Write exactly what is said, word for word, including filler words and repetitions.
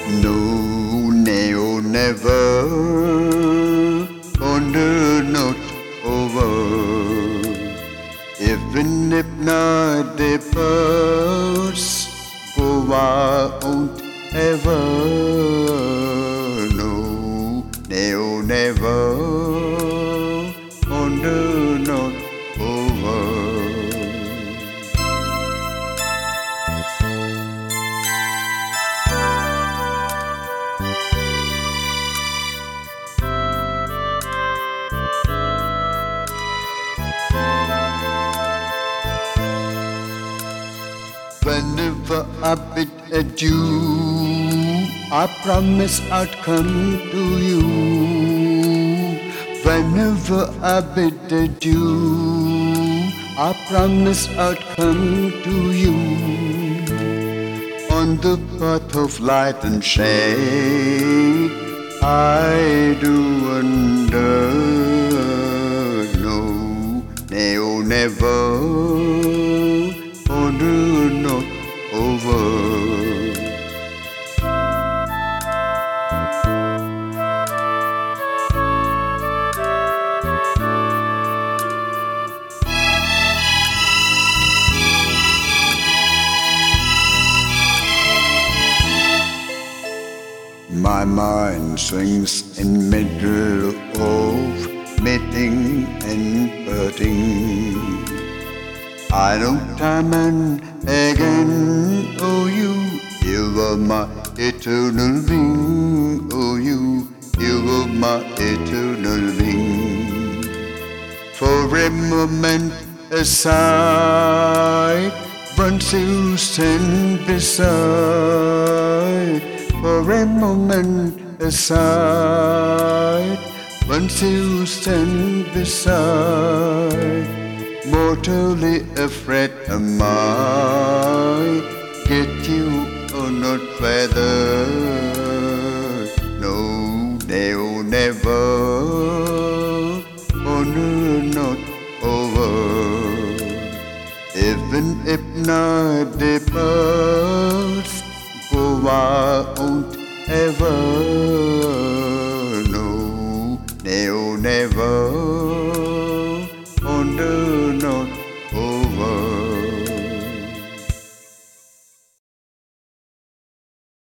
No, no, never, wonder not over. Even if not the purse go won't ever. No, no, never, wonder not over. Whenever I bid adieu, I promise I'd come to you. Whenever I bid adieu, I promise I'd come to you. On the path of light and shade, I do wonder. No, no, never, wonder not over. My mind swings in middle of meeting and parting. I know time and again, oh you, you are my eternal being. Oh you, you are my eternal being. For a moment aside, once you stand beside. For a moment aside, once you stand beside. Mortally afraid am I, get you or not feather. No, they'll never, honor not over. Even if not the birds go won't ever.